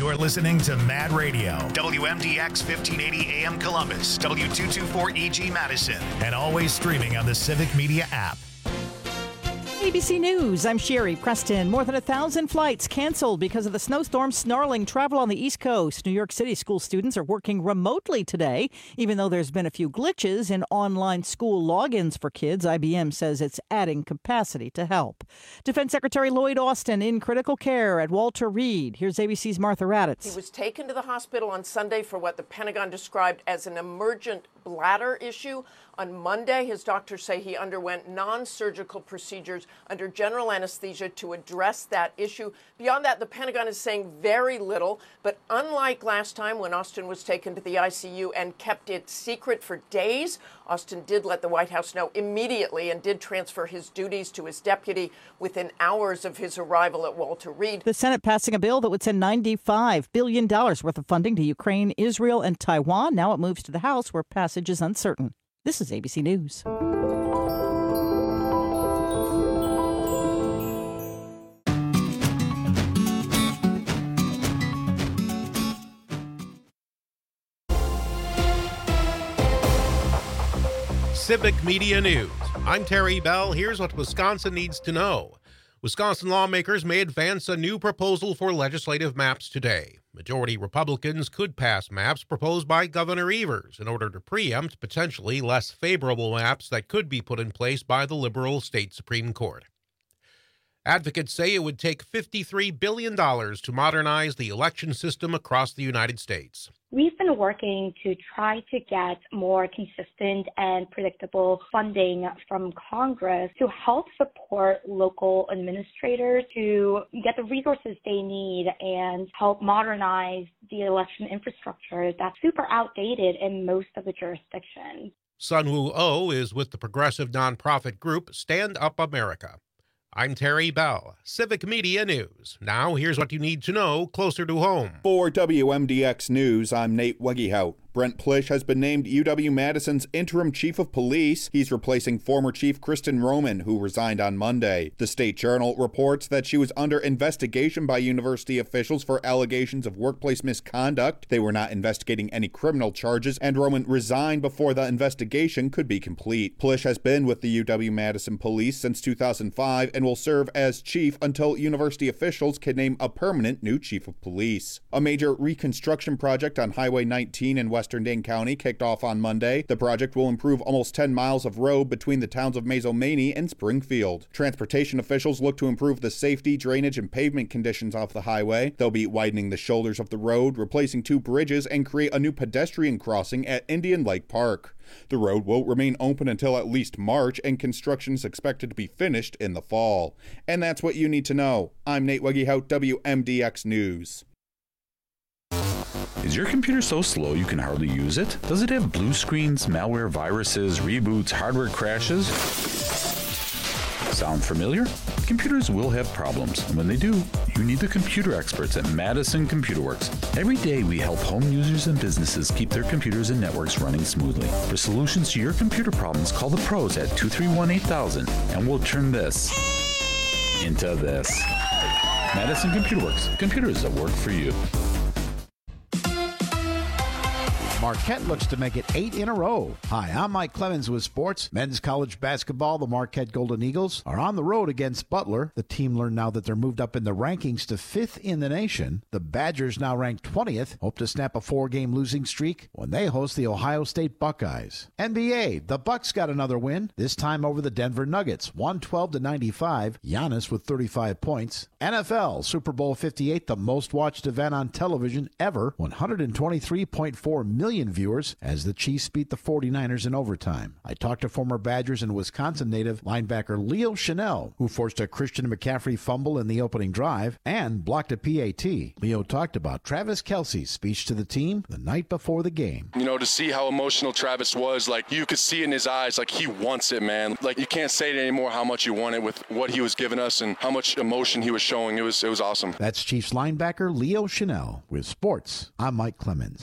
You're listening to Mad Radio, WMDX 1580 AM Columbus, W224EG Madison, and always streaming on the Civic Media app. ABC News, I'm Sherry Preston. More than 1,000 flights canceled because of the snowstorm snarling travel on the East Coast. New York City school students are working remotely today, even though there's been a few glitches in online school logins for kids. IBM says it's adding capacity to help. Defense Secretary Lloyd Austin in critical care at Walter Reed. Here's ABC's Martha Raddatz. He was taken to the hospital on Sunday for what the Pentagon described as an emergent bladder issue. On Monday, his doctors say he underwent non-surgical procedures under general anesthesia to address that issue. Beyond that, the Pentagon is saying very little. But unlike last time when Austin was taken to the ICU and kept it secret for days, Austin did let the White House know immediately and did transfer his duties to his deputy within hours of his arrival at Walter Reed. The Senate passing a bill that would send $95 billion worth of funding to Ukraine, Israel, and Taiwan. Now it moves to the House, where passage is uncertain. This is ABC News. Civic Media News. I'm Terry Bell. Here's what Wisconsin needs to know. Wisconsin lawmakers may advance a new proposal for legislative maps today. Majority Republicans could pass maps proposed by Governor Evers in order to preempt potentially less favorable maps that could be put in place by the liberal state Supreme Court. Advocates say it would take $53 billion to modernize the election system across the United States. We've been working to try to get more consistent and predictable funding from Congress to help support local administrators to get the resources they need and help modernize the election infrastructure that's super outdated in most of the jurisdictions. Sunwoo Oh is with the progressive nonprofit group Stand Up America. I'm Terry Bell, Civic Media News. Now, here's what you need to know closer to home. For WMDX News, I'm Nate Wegehout. Brent Plish has been named UW-Madison's interim chief of police. He's replacing former Chief Kristen Roman, who resigned on Monday. The State Journal reports that she was under investigation by university officials for allegations of workplace misconduct. They were not investigating any criminal charges, and Roman resigned before the investigation could be complete. Plish has been with the UW-Madison Police since 2005 and will serve as chief until university officials can name a permanent new chief of police. A major reconstruction project on Highway 19 in Western Dane County kicked off on Monday. The project will improve almost 10 miles of road between the towns of Mazomanie and Springfield. Transportation officials look to improve the safety, drainage, and pavement conditions off the highway. They'll be widening the shoulders of the road, replacing 2 bridges, and create a new pedestrian crossing at Indian Lake Park. The road will remain open until at least March, and construction is expected to be finished in the fall. And that's what you need to know. I'm Nate Wegehout, WMDX News. Is your computer so slow you can hardly use it? Does it have blue screens, malware, viruses, reboots, hardware crashes? Sound familiar? Computers will have problems, and when they do, you need the computer experts at Madison Computer Works. Every day we help home users and businesses keep their computers and networks running smoothly. For solutions to your computer problems, call the pros at 231-8000, and we'll turn this into this. Madison Computer Works. Computers that work for you. Marquette looks to make it 8 in a row. Hi, I'm Mike Clemens with sports. Men's college basketball, the Marquette Golden Eagles, are on the road against Butler. The team learned now that they're moved up in the rankings to 5th in the nation. The Badgers, now ranked 20th, hope to snap a 4-game losing streak when they host the Ohio State Buckeyes. NBA, the Bucks got another win, this time over the Denver Nuggets, 112-95. Giannis with 35 points. NFL, Super Bowl 58, the most watched event on television ever, 123.4 million viewers as the Chiefs beat the 49ers in overtime. I talked to former Badgers and Wisconsin native linebacker Leo Chenal, who forced a Christian McCaffrey fumble in the opening drive and blocked a PAT. Leo talked about Travis Kelce's speech to the team the night before the game. You know, to see how emotional Travis was, like you could see in his eyes, like he wants it, man. Like you can't say it anymore how much you want it with what he was giving us and how much emotion he was showing. It was awesome. That's Chiefs linebacker Leo Chenal with sports. I'm Mike Clemens.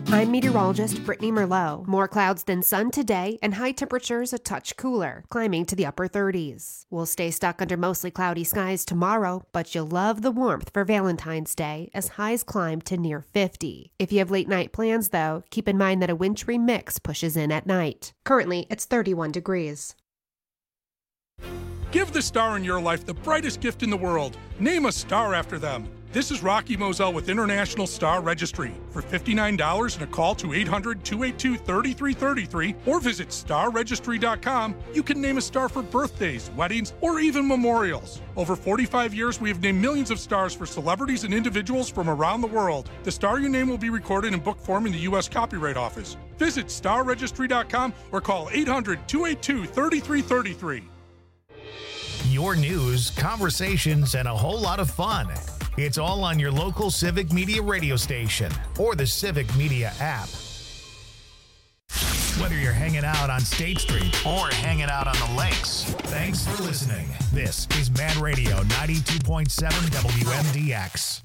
I'm meteorologist Brittany Merlot. More clouds than sun today and high temperatures a touch cooler, climbing to the upper 30s. We'll stay stuck under mostly cloudy skies tomorrow, but you'll love the warmth for Valentine's Day as highs climb to near 50. If you have late night plans, though, keep in mind that a wintry mix pushes in at night. Currently, it's 31 degrees. Give the star in your life the brightest gift in the world. Name a star after them. This is Rocky Moselle with International Star Registry. For $59 and a call to 800-282-3333 or visit starregistry.com, you can name a star for birthdays, weddings, or even memorials. Over 45 years, we have named millions of stars for celebrities and individuals from around the world. The star you name will be recorded in book form in the U.S. Copyright Office. Visit starregistry.com or call 800-282-3333. Your news, conversations, and a whole lot of fun. It's all on your local Civic Media radio station or the Civic Media app. Whether you're hanging out on State Street or hanging out on the lakes, thanks for listening. This is Mad Radio 92.7 WMDX.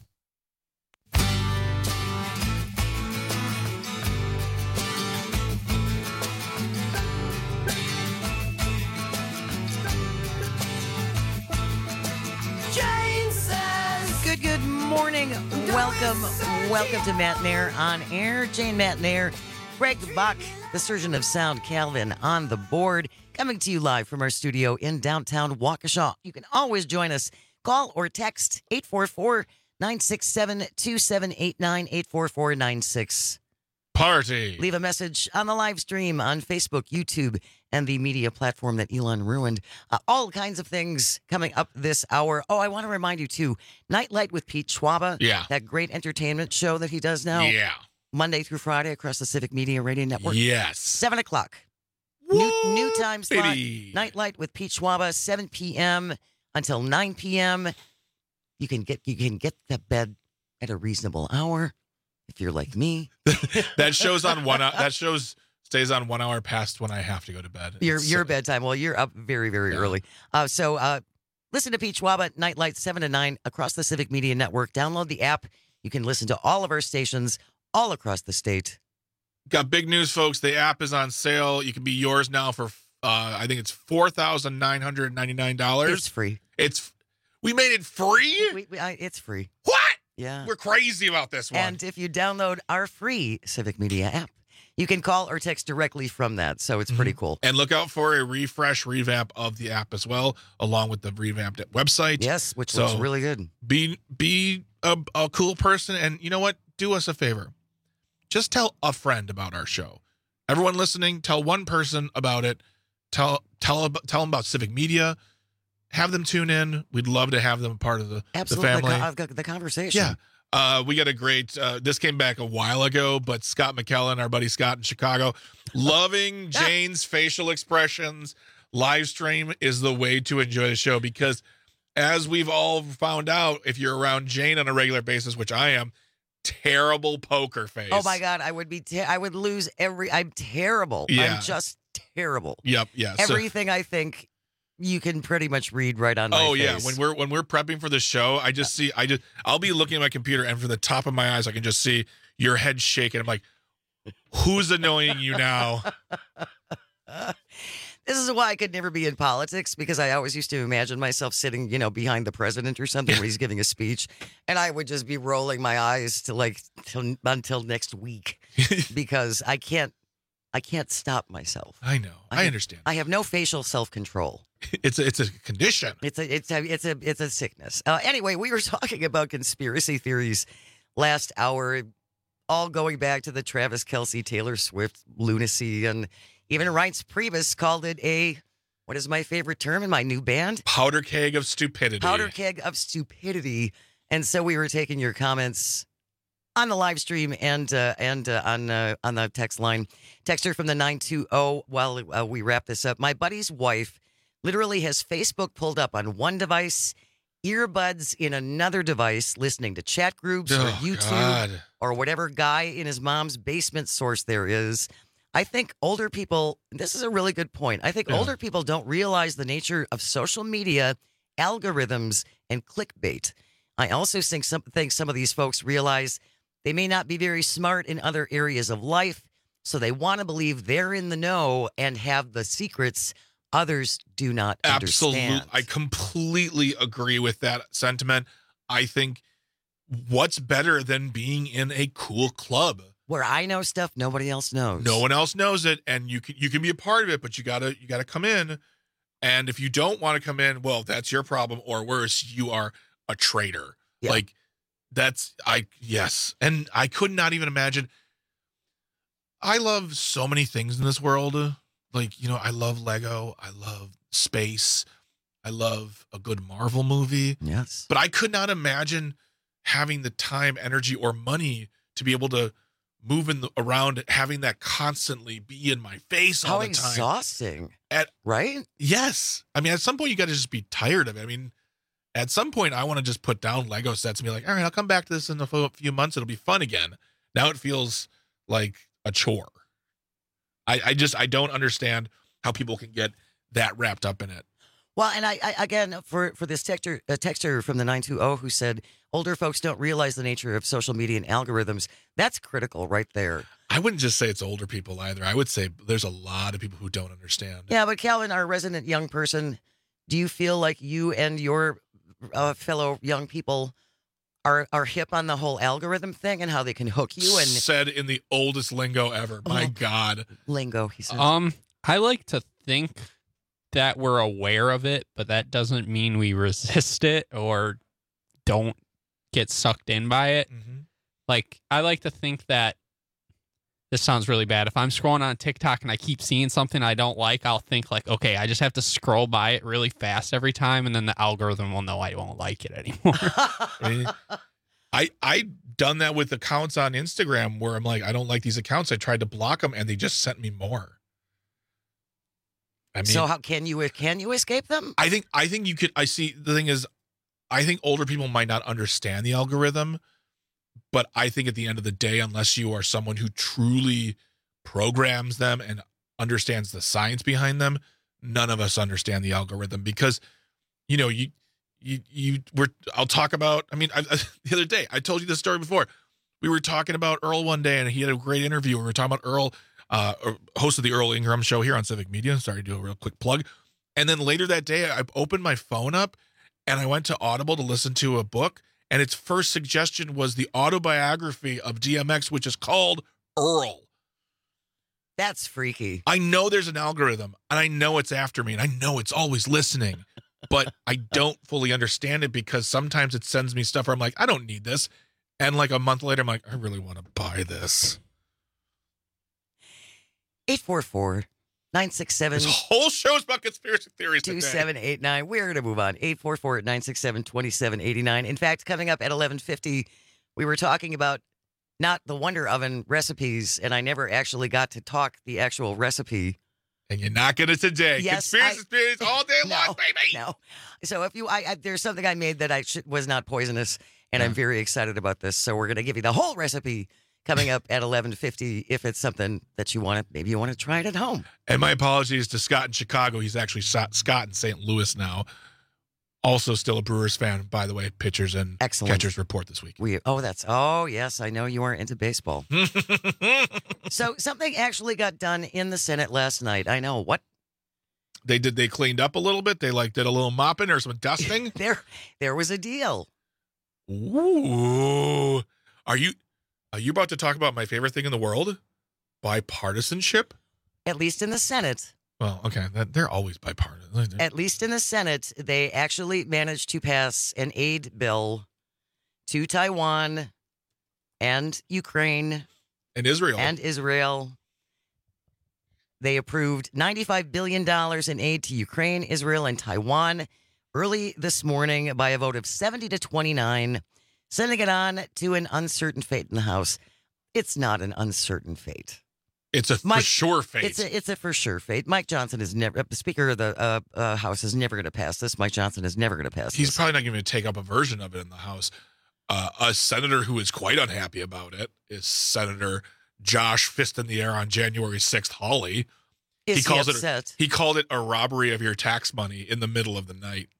Good morning. Welcome to Matt Nair on air. Jane Matt Nair, Greg Buck, the surgeon of sound, Calvin on the board, coming to you live from our studio in downtown Waukesha. You can always join us. Call or text 844-967-2789, 844-96. Party. Leave a message on the live stream on Facebook, YouTube, and the media platform that Elon ruined. All kinds of things coming up this hour. Oh, I want to remind you, too, Nightlight with Pete Schwaba. Yeah. That great entertainment show that he does now. Yeah. Monday through Friday across the Civic Media Radio Network. Yes. 7 o'clock. Woo, new time slot. baby. Nightlight with Pete Schwaba, 7 p.m. until 9 p.m. You can get to bed at a reasonable hour if you're like me. That show's on 1 hour. That stays on 1 hour past when I have to go to bed. Your bedtime. Well, you're up very, very early. So listen to Pete Schwaba, Nightlight, 7 to 9 across the Civic Media Network. Download the app. You can listen to all of our stations all across the state. Got big news, folks. The app is on sale. You can be yours now for, I think it's $4,999. It's free. We made it free? It's free. What? Yeah. We're crazy about this one. And if you download our free Civic Media app, you can call or text directly from that. So it's pretty cool. And look out for a revamp of the app as well, along with the revamped website. Yes, which looks really good. Be a cool person. And you know what? Do us a favor. Just tell a friend about our show. Everyone listening, tell one person about it. Tell them about Civic Media. Have them tune in. We'd love to have them a part of the family. The conversation. Yeah. We got a great, this came back a while ago, but Scott McKellen, our buddy Scott in Chicago, loving Jane's facial expressions. Live stream is the way to enjoy the show because as we've all found out, if you're around Jane on a regular basis, which I am, terrible poker face. Oh my God. I would lose I'm terrible. Yeah. I'm just terrible. Yep. Yeah. Everything I think you can pretty much read right on my face. Oh yeah, when we're prepping for the show, I'll be looking at my computer and from the top of my eyes I can just see your head shaking. I'm like, who's annoying you now? This is why I could never be in politics because I always used to imagine myself sitting, behind the president or something when he's giving a speech, and I would just be rolling my eyes until next week because I can't stop myself. I know. I understand. I have no facial self-control. It's a condition. It's a sickness. Anyway, we were talking about conspiracy theories last hour, all going back to the Travis Kelce, Taylor Swift lunacy, and even Reince Priebus called it what is my favorite term in my new band? Powder keg of stupidity. Powder keg of stupidity. And so we were taking your comments on the live stream and on the text line. Texter from the 920 while we wrap this up. My buddy's wife literally has Facebook pulled up on one device, earbuds in another device, listening to chat groups or YouTube or whatever guy in his mom's basement source there is. I think older people, this is a really good point. I think older people don't realize the nature of social media, algorithms, and clickbait. I also think some of these folks realize They may not be very smart in other areas of life, so they want to believe they're in the know and have the secrets others do not understand. Absolutely. I completely agree with that sentiment. I think what's better than being in a cool club where I know stuff nobody else knows. No one else knows it, and you can be a part of it, but you gotta come in. And if you don't want to come in, well, that's your problem, or worse, you are a traitor. Yeah. Like yes. And I could not even imagine. I love so many things in this world. Like, I love Lego. I love space. I love a good Marvel movie. Yes. But I could not imagine having the time, energy, or money to be able to move around, having that constantly be in my face all the time. How exhausting. Right? Yes. I mean, at some point, you got to just be tired of it. I mean, at some point, I want to just put down Lego sets and be like, all right, I'll come back to this in a few months. It'll be fun again. Now it feels like a chore. I don't understand how people can get that wrapped up in it. Well, and I again, for this texter from the 920 who said older folks don't realize the nature of social media and algorithms, that's critical right there. I wouldn't just say it's older people either. I would say there's a lot of people who don't understand. Yeah, but Calvin, our resident young person, do you feel like you and your fellow young people are hip on the whole algorithm thing and how they can hook you? And said in the oldest lingo ever. My God. Lingo, he said. I like to think that we're aware of it, but that doesn't mean we resist it or don't get sucked in by it. Mm-hmm. Like, I like to think that this sounds really bad. If I'm scrolling on TikTok and I keep seeing something I don't like, I'll think like, okay, I just have to scroll by it really fast every time, and then the algorithm will know I won't like it anymore. I done that with accounts on Instagram where I'm like, I don't like these accounts. I tried to block them, and they just sent me more. I mean, so how can you escape them? I think you could. I see. The thing is, I think older people might not understand the algorithm, but I think at the end of the day, unless you are someone who truly programs them and understands the science behind them, none of us understand the algorithm because, I'll talk about. I mean, the other day I told you this story before. We were talking about Earl one day, and he had a great interview. We were talking about Earl. Host of the Earl Ingram Show here on Civic Media. Sorry to do a real quick plug. And then later that day, I opened my phone up and I went to Audible to listen to a book. And its first suggestion was the autobiography of DMX, which is called Earl. That's freaky. I know there's an algorithm and I know it's after me and I know it's always listening, but I don't fully understand it because sometimes it sends me stuff where I'm like, I don't need this. And like a month later, I'm like, I really want to buy this. 844-967. This whole show's about conspiracy theories today. 2789. We're going to move on. 844-967-2789. In fact, coming up at 11:50, we were talking about not the Wonder Oven recipes, and I never actually got to talk the actual recipe. And you're not going to today. Yes, conspiracy theories all day long, baby. No. So if there's something I made that was not poisonous, and I'm very excited about this. So we're going to give you the whole recipe coming up at 11:50 if it's something that you want to, maybe you want to try it at home. And my apologies to Scott in Chicago. He's actually Scott in St. Louis now. Also still a Brewers fan, by the way. Pitchers and catchers report this week. Yes, I know you are into baseball. So something actually got done in the Senate last night. I know. What? They cleaned up a little bit. They did a little mopping or some dusting. There was a deal. Ooh. Are you about to talk about my favorite thing in the world? Bipartisanship? At least in the Senate. Well, okay. They're always bipartisan. At least in the Senate, they actually managed to pass an aid bill to Taiwan and Ukraine. And Israel. They approved $95 billion in aid to Ukraine, Israel, and Taiwan early this morning by a vote of 70-29. Sending it on to an uncertain fate in the House. It's not an uncertain fate. It's a for sure fate. It's a for sure fate. Mike Johnson is never, the Speaker of the House is never going to pass this. Mike Johnson is never going to pass this. He's probably not going to take up a version of it in the House. A senator who is quite unhappy about it is Senator Josh Fist in the Air on January 6th, Hawley. He called it a robbery of your tax money in the middle of the night.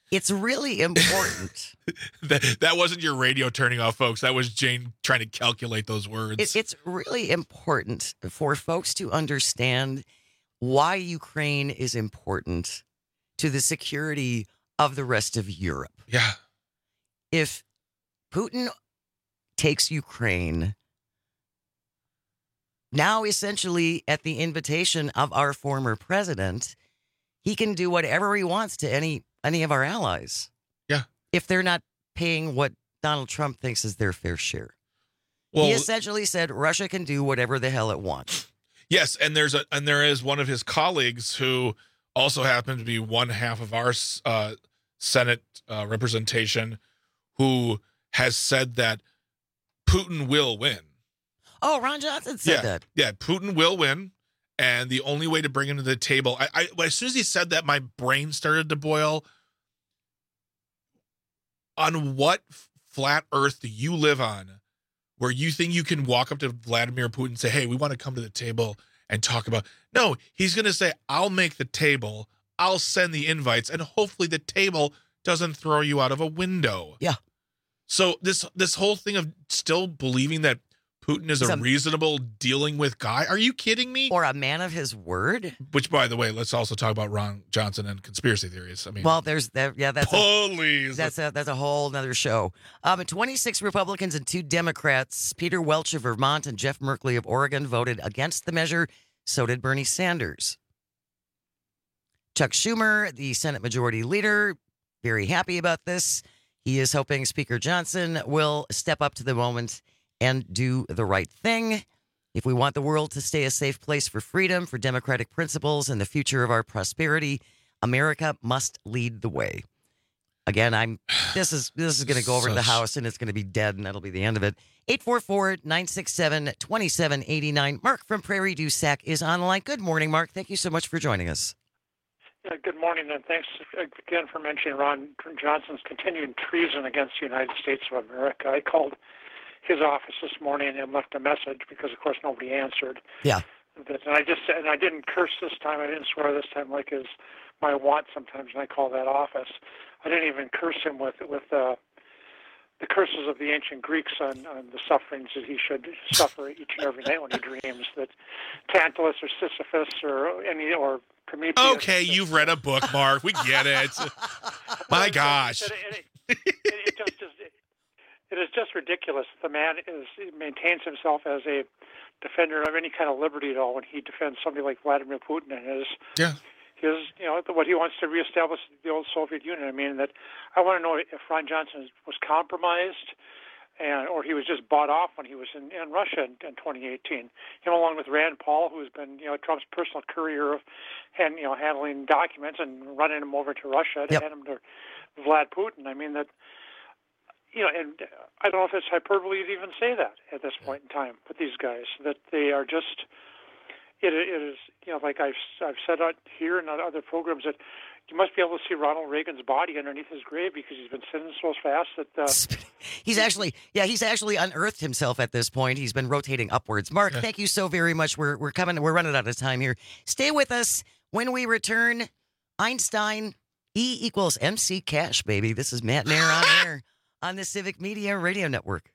It's really important. That wasn't your radio turning off, folks. That was Jane trying to calculate those words. It's really important for folks to understand why Ukraine is important to the security of the rest of Europe. Yeah. If Putin takes Ukraine, now essentially at the invitation of our former president, he can do whatever he wants to any of our allies. Yeah. If they're not paying what Donald Trump thinks is their fair share. Well, he essentially said Russia can do whatever the hell it wants. Yes, and there is one of his colleagues who also happened to be one half of our Senate representation who has said that Putin will win. Oh, Ron Johnson said that. Yeah, Putin will win. And the only way to bring him to the table, as soon as he said that, my brain started to boil. On what flat earth do you live on where you think you can walk up to Vladimir Putin and say, hey, we want to come to the table and talk about... No, he's going to say, I'll make the table, I'll send the invites, and hopefully the table doesn't throw you out of a window. Yeah. So this whole thing of still believing that Putin is a reasonable dealing with guy. Are you kidding me? Or a man of his word? Which, by the way, let's also talk about Ron Johnson and conspiracy theories. I mean, well, there's that. Yeah, that's please. That's a whole nother show. 26 Republicans and 2 Democrats, Peter Welch of Vermont and Jeff Merkley of Oregon, voted against the measure. So did Bernie Sanders. Chuck Schumer, the Senate Majority Leader, very happy about this. He is hoping Speaker Johnson will step up to the moment and do the right thing. If we want the world to stay a safe place for freedom, for democratic principles, and the future of our prosperity, America must lead the way. Again, this is going to go over to the House, and it's going to be dead, and that'll be the end of it. 844-967-2789. Mark from Prairie du Sac is on the line. Good morning, Mark. Thank you so much for joining us. Good morning, and thanks again for mentioning Ron Johnson's continuing treason against the United States of America. I called his office this morning and left a message because, of course, nobody answered. Yeah. And I didn't curse this time. I didn't swear this time, like is my want sometimes when I call that office. I didn't even curse him with the curses of the ancient Greeks on the sufferings that he should suffer each and every night when he dreams. That Tantalus or Sisyphus or Prometheus. Okay, you've read a book, Mark. We get it. My gosh. It is just ridiculous. The man maintains himself as a defender of any kind of liberty at all when he defends somebody like Vladimir Putin and his what he wants to reestablish the old Soviet Union. I mean, that I want to know if Ron Johnson was compromised or he was just bought off when he was in Russia in 2018. Him along with Rand Paul, who's been Trump's personal courier of handling documents and running them over to Russia to hand them to Vlad Putin. I mean that. And I don't know if it's hyperbole to even say that at this point in time with these guys, that they are just, it is, like I've said out here and on other programs, that you must be able to see Ronald Reagan's body underneath his grave because he's been sinning so fast that... he's actually unearthed himself at this point. He's been rotating upwards. Mark, thank you so very much. We're running out of time here. Stay with us. When we return, Einstein, E equals MC Cash, baby. This is Matt Nair on air on the Civic Media Radio Network.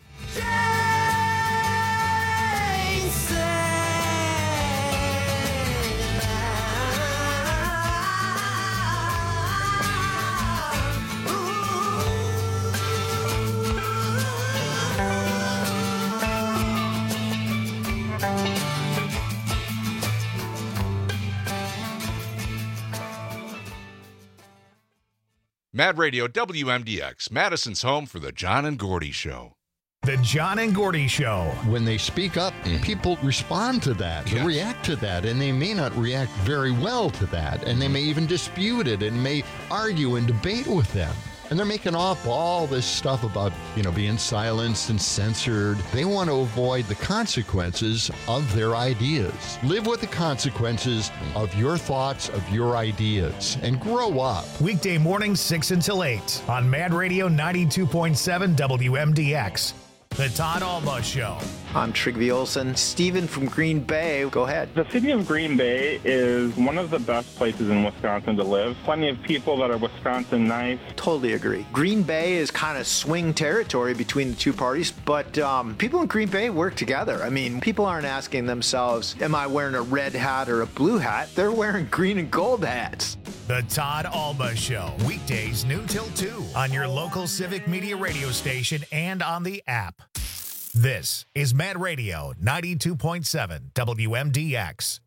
Mad Radio WMDX, Madison's home for the John and Gordy Show. The John and Gordy Show. When they speak up, people respond to that, react to that, and they may not react very well to that, and they may even dispute it and may argue and debate with them. And they're making up all this stuff about, being silenced and censored. They want to avoid the consequences of their ideas. Live with the consequences of your thoughts, of your ideas, and grow up. Weekday mornings 6 until 8 on Mad Radio 92.7 WMDX. The Todd Alba Show. I'm Trygve Olsen. Steven from Green Bay, go ahead. The city of Green Bay is one of the best places in Wisconsin to live. Plenty of people that are Wisconsin nice. Totally agree. Green Bay is kind of swing territory between the two parties, but people in Green Bay work together. I mean, people aren't asking themselves, am I wearing a red hat or a blue hat? They're wearing green and gold hats. The Todd Alba Show, weekdays noon till 2 on your local Civic Media radio station and on the app. This is Mad Radio 92.7 WMDX.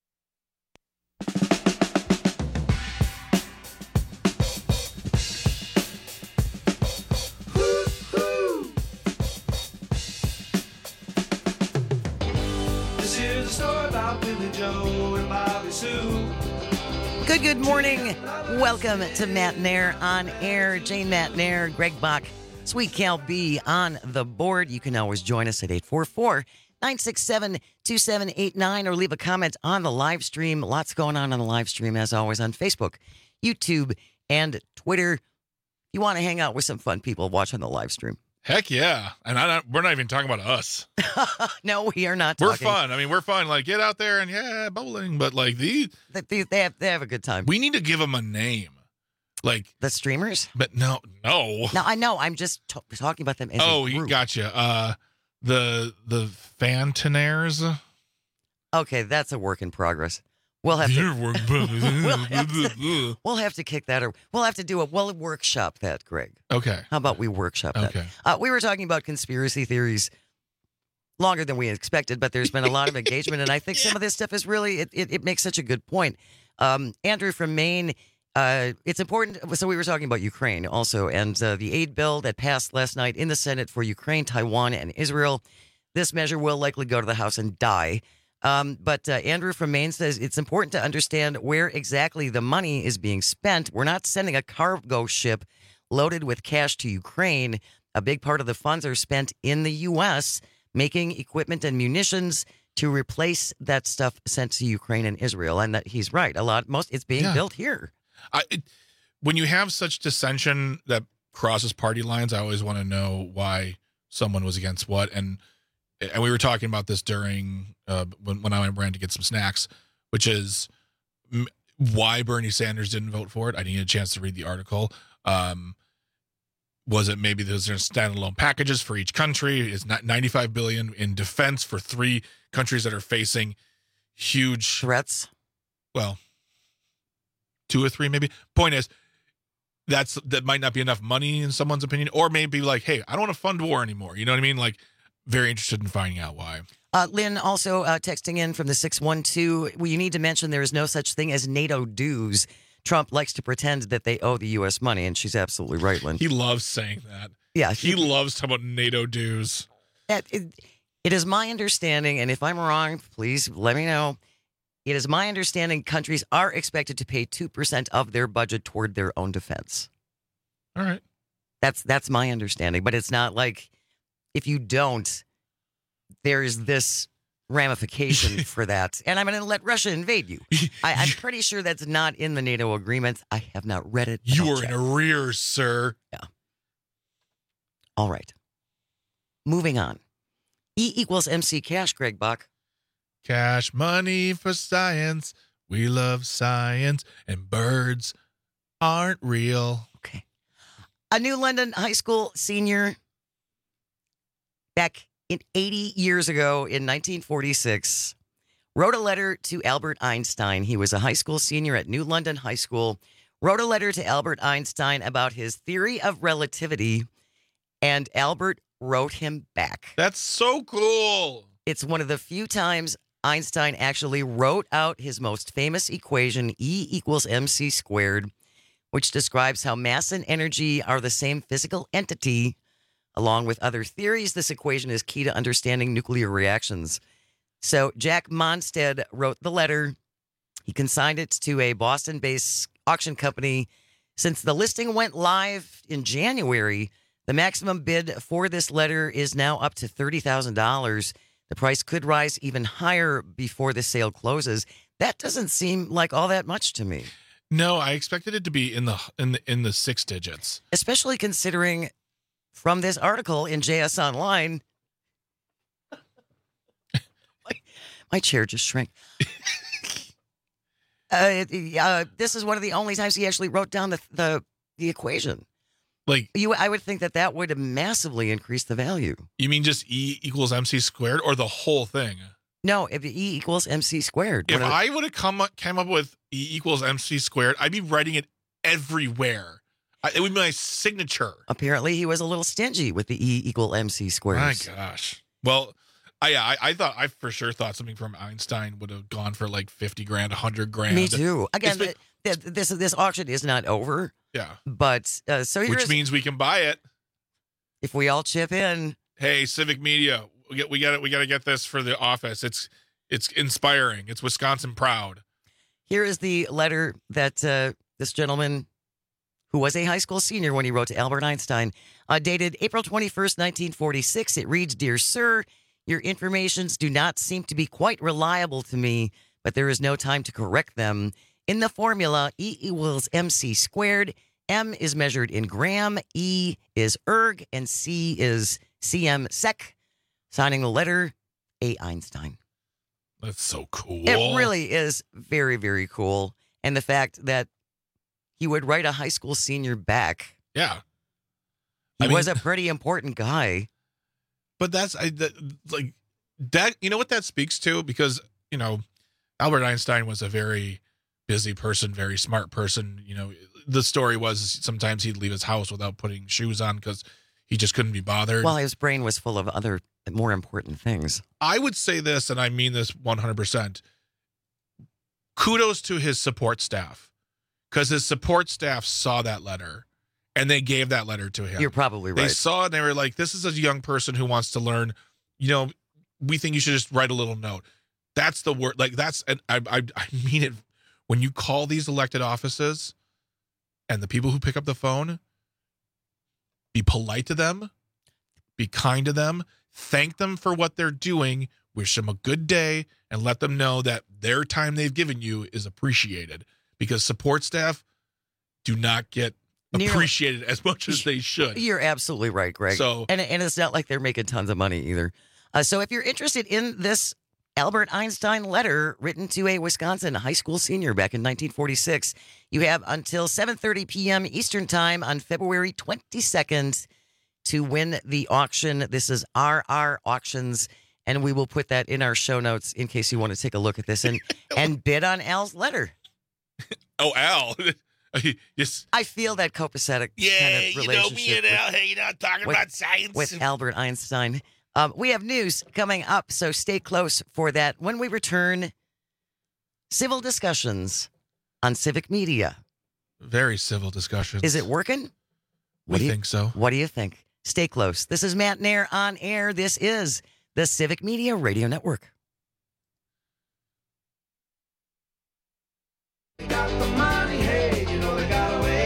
This is a story about Billy Joe and Bobby Sue. Good morning. Welcome to Matt Nair on air. Jane Matt Nair, Greg Bach, Sweet Cal B on the board. You can always join us at 844-967-2789 or leave a comment on the live stream. Lots going on the live stream, as always, on Facebook, YouTube, and Twitter. You want to hang out with some fun people watching the live stream. Heck yeah. And we're not even talking about us. No, we are not talking. We're fun. I mean, we're fun. Like, get out there and, yeah, bowling. But, like, they have a good time. We need to give them a name. Like the streamers? But no. No, I know. I'm just talking about them as a group. Gotcha. The Fantonaires. Okay, that's a work in progress. We'll have to. We'll have to kick that. Or we'll have to do We'll workshop that, Greg. Okay. How about we workshop that? Okay. We were talking about conspiracy theories longer than we expected, but there's been a lot of engagement, and I think some of this stuff is really it makes such a good point. Andrew from Maine. It's important. So we were talking about Ukraine also, and the aid bill that passed last night in the Senate for Ukraine, Taiwan, and Israel. This measure will likely go to the House and die. But Andrew from Maine says it's important to understand where exactly the money is being spent. We're not sending a cargo ship loaded with cash to Ukraine. A big part of the funds are spent in the U.S., making equipment and munitions to replace that stuff sent to Ukraine and Israel. And that he's right. It's being built here. When you have such dissension that crosses party lines, I always want to know why someone was against what. And we were talking about this during when I ran to get some snacks, which is why Bernie Sanders didn't vote for it. I didn't get a chance to read the article. Was it maybe there's standalone packages for each country? Is not $95 billion in defense for 3 countries that are facing huge threats? Well, 2 or 3 maybe. Point is, that might not be enough money in someone's opinion, or maybe like, hey, I don't want to fund war anymore. You know what I mean? Like, very interested in finding out why. Lynn also texting in from the 612. Well, you need to mention there is no such thing as NATO dues. Trump likes to pretend that they owe the U.S. money, and she's absolutely right, Lynn. He loves saying that. Yeah. He loves talking about NATO dues. It is my understanding, and if I'm wrong, please let me know. It is my understanding countries are expected to pay 2% of their budget toward their own defense. All right. That's my understanding, but it's not like if you don't, there's this ramification for that. And I'm going to let Russia invade you. I'm pretty sure that's not in the NATO agreement. I have not read it. You are in arrears, sir. Yeah. All right. Moving on. E equals MC Cash, Greg Bach. Cash money for science. We love science, and birds aren't real. Okay. A New London High School senior back in 80 years ago in 1946 wrote a letter to Albert Einstein. He was a high school senior at New London High School, wrote a letter to Albert Einstein about his theory of relativity, and Albert wrote him back. That's so cool. It's one of the few times Einstein actually wrote out his most famous equation, E equals mc squared, which describes how mass and energy are the same physical entity. Along with other theories, this equation is key to understanding nuclear reactions. So Jack Monstead wrote the letter. He consigned it to a Boston-based auction company. Since the listing went live in January, the maximum bid for this letter is now up to $30,000. The price could rise even higher before the sale closes. That doesn't seem like all that much to me. No, I expected it to be in the 6 digits. Especially considering from this article in JS Online. My chair just shrank. This is one of the only times he actually wrote down the equation. Like I would think that would massively increase the value. You mean just E equals MC squared or the whole thing? No, if E equals MC squared. If I would have came up with E equals MC squared, I'd be writing it everywhere. It would be my signature. Apparently, he was a little stingy with the E equal MC squares. My gosh. Well, I for sure thought something from Einstein would have gone for like 50 grand, 100 grand. Me too. Again, this auction is not over. Yeah. But so which means we can buy it if we all chip in. Hey, Civic Media, we got to get this for the office. It's inspiring. It's Wisconsin proud. Here is the letter that this gentleman, who was a high school senior when he wrote to Albert Einstein, dated April 21st, 1946. It reads, "Dear Sir, your informations do not seem to be quite reliable to me, but there is no time to correct them. In the formula, E equals MC squared. M is measured in gram, E is erg, and C is cm sec. Signing the letter, A. Einstein." That's so cool. It really is very, very cool. And the fact that he would write a high school senior back. Yeah. He was a pretty important guy. But that, you know what that speaks to? Because, Albert Einstein was a very busy person, very smart person. The story was sometimes he'd leave his house without putting shoes on because he just couldn't be bothered. Well, his brain was full of other more important things. I would say this, and I mean this 100%. Kudos to his support staff, because his support staff saw that letter and they gave that letter to him. You're probably right. They saw it and they were like, this is a young person who wants to learn. We think you should just write a little note. That's the word. And I mean it. When you call these elected offices and the people who pick up the phone, be polite to them, be kind to them, thank them for what they're doing, wish them a good day, and let them know that their time they've given you is appreciated, because support staff do not get appreciated as much as they should. You're absolutely right, Greg. So, and it's not like they're making tons of money either. So if you're interested in this Albert Einstein letter written to a Wisconsin high school senior back in 1946, you have until 7:30 p.m. Eastern Time on February 22nd to win the auction. This is RR Auctions, and we will put that in our show notes in case you want to take a look at this and bid on Al's letter. Oh, Al. Yes. I feel that copacetic kind of relationship. Me and Al hanging out talking about science. With Albert Einstein. We have news coming up, so stay close for that. When we return, civil discussions on Civic Media. Very civil discussions. Is it working? We think so. What do you think? Stay close. This is Matt Nair on air. This is the Civic Media Radio Network. Got the money, hey, they got away.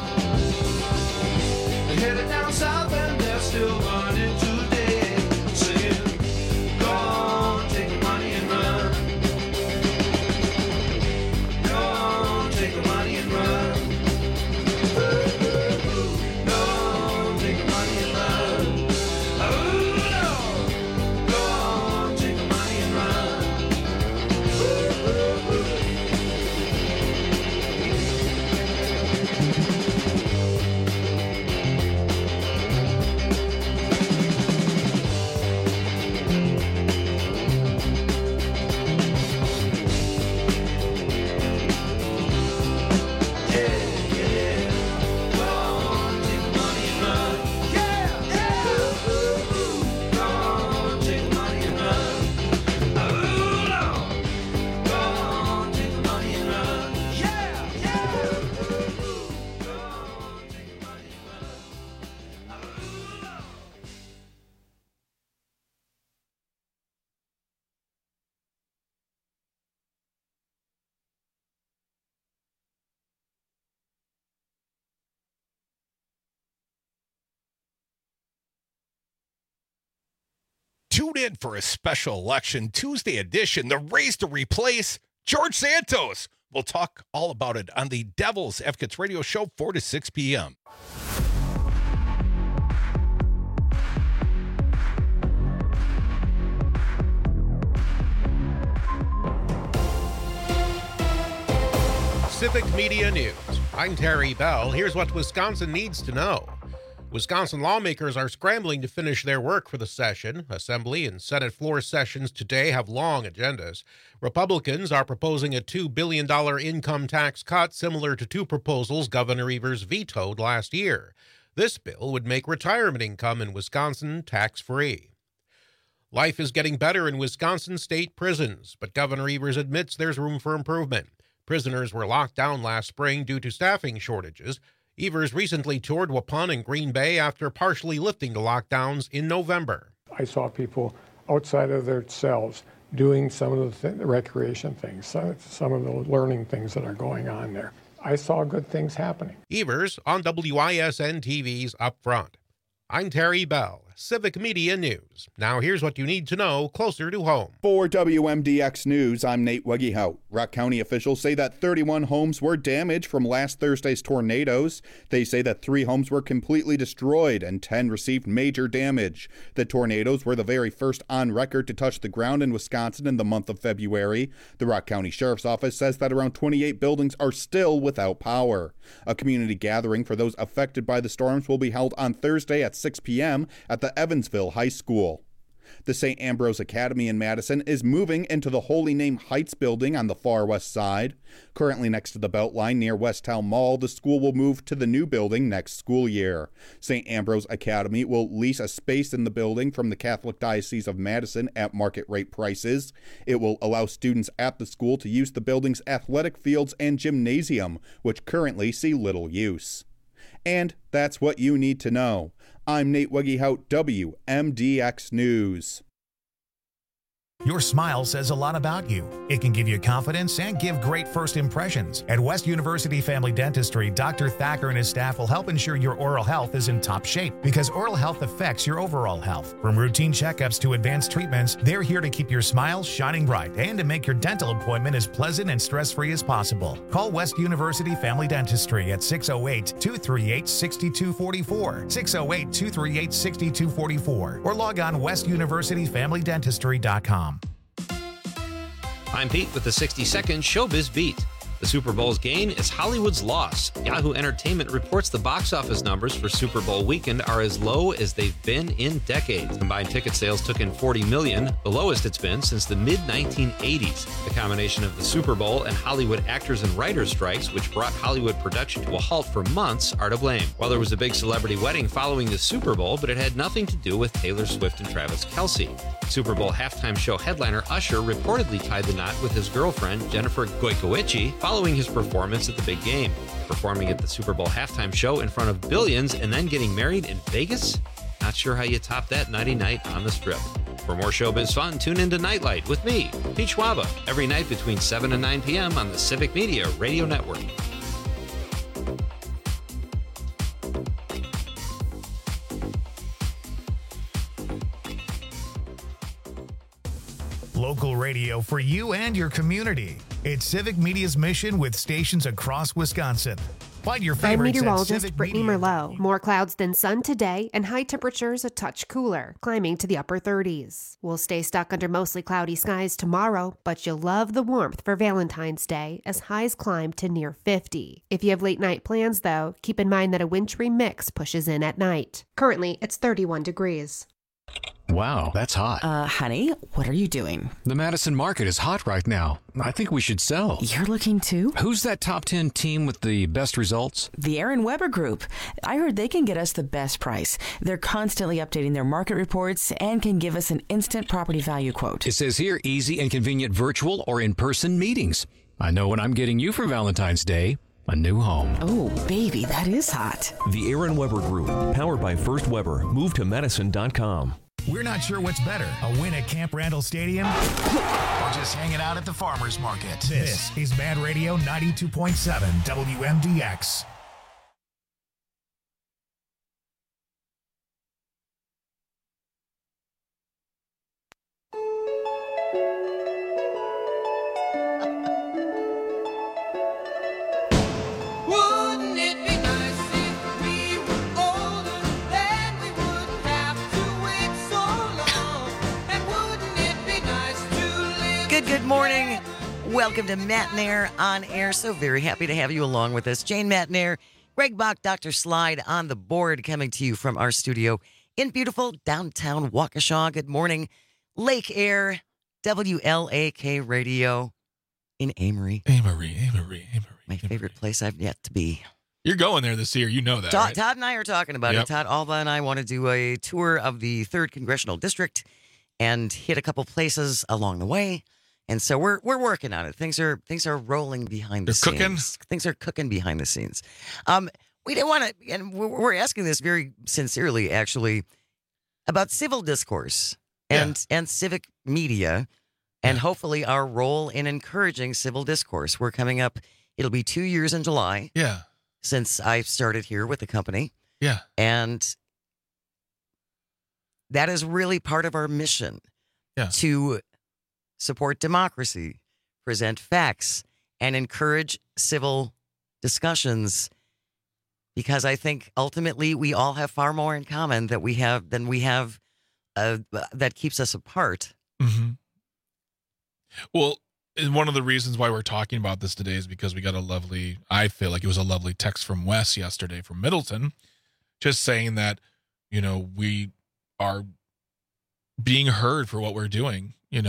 They're headed down south and they're still running today. Saying, go on, take the money and run. Go on, take the money and run. Go on, take the money and run. Oh, no. Go on, take the money and run. Tune in for a special election Tuesday edition, the race to replace George Santos. We'll talk all about it on the Devil's Advocates Radio Show, 4 to 6 p.m. Civic Media News. I'm Terry Bell. Here's what Wisconsin needs to know. Wisconsin lawmakers are scrambling to finish their work for the session. Assembly and Senate floor sessions today have long agendas. Republicans are proposing a $2 billion income tax cut similar to two proposals Governor Evers vetoed last year. This bill would make retirement income in Wisconsin tax-free. Life is getting better in Wisconsin state prisons, but Governor Evers admits there's room for improvement. Prisoners were locked down last spring due to staffing shortages. Evers recently toured Waupun and Green Bay after partially lifting the lockdowns in November. I saw people outside of their cells doing some of the recreation things, some of the learning things that are going on there. I saw good things happening. Evers on WISN TV's Up Front. I'm Terry Bell, Civic Media News. Now here's what you need to know closer to home. For WMDX News, I'm Nate Wegehout. Rock County officials say that 31 homes were damaged from last Thursday's tornadoes. They say that 3 homes were completely destroyed and 10 received major damage. The tornadoes were the very first on record to touch the ground in Wisconsin in the month of February. The Rock County Sheriff's Office says that around 28 buildings are still without power. A community gathering for those affected by the storms will be held on Thursday at 6 p.m. at the Evansville High School. The St. Ambrose Academy in Madison is moving into the Holy Name Heights building on the far west side. Currently next to the Beltline near Westtown Mall, the school will move to the new building next school year. St. Ambrose Academy will lease a space in the building from the Catholic Diocese of Madison at market rate prices. It will allow students at the school to use the building's athletic fields and gymnasium, which currently see little use. And that's what you need to know. I'm Nate Wegehout, WMDX News. Your smile says a lot about you. It can give you confidence and give great first impressions. At West University Family Dentistry, Dr. Thacker and his staff will help ensure your oral health is in top shape because oral health affects your overall health. From routine checkups to advanced treatments, they're here to keep your smile shining bright and to make your dental appointment as pleasant and stress-free as possible. Call West University Family Dentistry at 608-238-6244, 608-238-6244, or log on westuniversityfamilydentistry.com. I'm Pete with the 60-second Showbiz Beat. The Super Bowl's gain is Hollywood's loss. Yahoo Entertainment reports the box office numbers for Super Bowl weekend are as low as they've been in decades. Combined ticket sales took in $40 million, the lowest it's been since the mid-1980s. The combination of the Super Bowl and Hollywood actors and writers strikes, which brought Hollywood production to a halt for months, are to blame. Well, there was a big celebrity wedding following the Super Bowl, but it had nothing to do with Taylor Swift and Travis Kelce. Super Bowl halftime show headliner Usher reportedly tied the knot with his girlfriend, Jennifer Goikoechi, following his performance at the big game. Performing at the Super Bowl halftime show in front of billions and then getting married in Vegas? Not sure how you top that nighty night on the Strip. For more showbiz fun, tune into Nightlight with me, Pete Schwaba, every night between 7 and 9 p.m. on the Civic Media Radio Network. Local radio for you and your community. It's Civic Media's mission with stations across Wisconsin. Find your I'm favorites at meteorologist Civic Brittany Media. Merlot. More clouds than sun today and high temperatures a touch cooler, climbing to the upper 30s. We'll stay stuck under mostly cloudy skies tomorrow, but you'll love the warmth for Valentine's Day as highs climb to near 50. If you have late night plans, though, keep in mind that a wintry mix pushes in at night. Currently, it's 31 degrees. Wow, that's hot. Honey, what are you doing? The Madison market is hot right now. I think we should sell. You're looking too? Who's that top 10 team with the best results? The Aaron Weber Group. I heard they can get us the best price. They're constantly updating their market reports and can give us an instant property value quote. It says here easy and convenient virtual or in-person meetings. I know what I'm getting you for Valentine's Day. A new home. Oh, baby, that is hot. The Aaron Weber Group, powered by First Weber. Move to Madison.com. We're not sure what's better, a win at Camp Randall Stadium or just hanging out at the farmer's market. This is Mad Radio 92.7 WMDX. Wouldn't it be nice if we were older, then we wouldn't have to wait so long? And wouldn't it be nice to live Good morning. Welcome to Matt Nair on air. So very happy to have you along with us. Jane Matt Nair, Greg Bach, Dr. Slide on the board, coming to you from our studio in beautiful downtown Waukesha. Good morning. Lake Air, WLAK Radio in Amory. Amory. My favorite place I've yet to be. You're going there this year. You know that, right? Todd and I are talking about Yep. it. Todd Alva and I want to do a tour of the 3rd Congressional District and hit a couple places along the way. And so we're working on it. Things are rolling behind the They're cooking? scenes. Things are cooking behind the scenes. We didn't want to, and we're asking this very sincerely, actually, about civil discourse and civic media, and hopefully our role in encouraging civil discourse. We're coming up. It'll be 2 years in July. Yeah. Since I started here with the company. Yeah. And that is really part of our mission. Yeah. To support democracy, present facts, and encourage civil discussions, because I think ultimately we all have far more in common than we have that keeps us apart. Mm-hmm. Well, and one of the reasons why we're talking about this today is because we got I feel like it was a lovely text from Wes yesterday from Middleton, just saying that, we are being heard for what we're doing. He